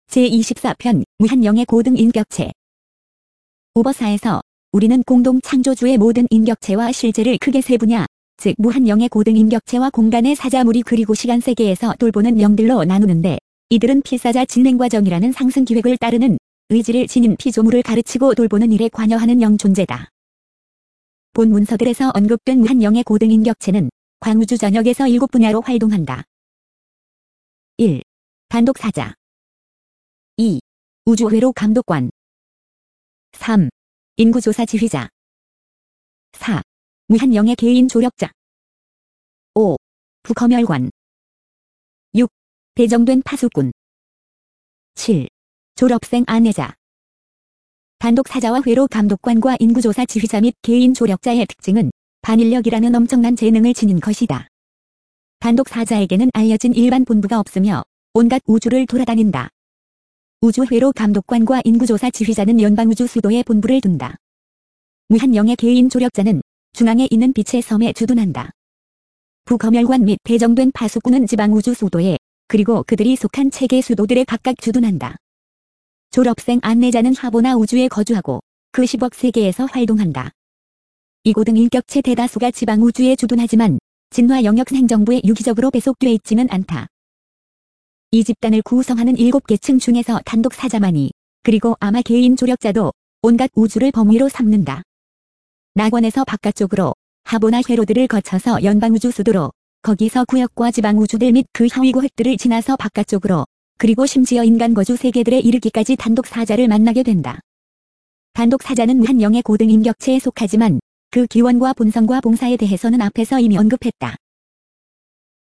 제24편 무한영의 고등인격체. 오버사에서 우리는 공동 창조주의 모든 인격체와 실제를 크게 세 분야, 즉 무한영의 고등인격체와 공간의 사자무리 그리고 시간 세계에서 돌보는 영들로 나누는데, 이들은 필사자 진행 과정이라는 상승 기획을 따르는 의지를 지닌 피조물을 가르치고 돌보는 일에 관여하는 영 존재다. 본 문서들에서 언급된 무한영의 고등인격체는 광우주 전역에서 7분야로 활동한다. 1. 단독사자. 2. 우주회로 감독관. 3. 인구조사 지휘자. 4. 무한영의 개인 조력자. 5. 부검열관. 6. 배정된 파수꾼. 7. 졸업생 안내자. 단독사자와 회로 감독관과 인구조사 지휘자 및 개인 조력자의 특징은 반인력이라는 엄청난 재능을 지닌 것이다. 단독사자에게는 알려진 일반 본부가 없으며 온갖 우주를 돌아다닌다. 우주회로 감독관과 인구조사 지휘자는 연방우주 수도에 본부를 둔다. 무한영의 개인 조력자는 중앙에 있는 빛의 섬에 주둔한다. 부검열관 및 배정된 파수꾼은 지방우주 수도에, 그리고 그들이 속한 체계 수도들에 각각 주둔한다. 졸업생 안내자는 하보나 우주에 거주하고 그 10억 세계에서 활동한다. 이 고등인격체 대다수가 지방우주에 주둔하지만 진화 영역 행정부에 유기적으로 배속돼 있지는 않다. 이 집단을 구성하는 7계층 중에서 단독사자만이, 그리고 아마 개인 조력자도 온갖 우주를 범위로 삼는다. 낙원에서 바깥쪽으로 하보나 회로들을 거쳐서 연방우주 수도로, 거기서 구역과 지방우주들 및 그 하위 구획들을 지나서 바깥쪽으로, 그리고 심지어 인간 거주 세계들에 이르기까지 단독사자를 만나게 된다. 단독사자는 무한영의 고등인격체에 속하지만 그 기원과 본성과 봉사에 대해서는 앞에서 이미 언급했다.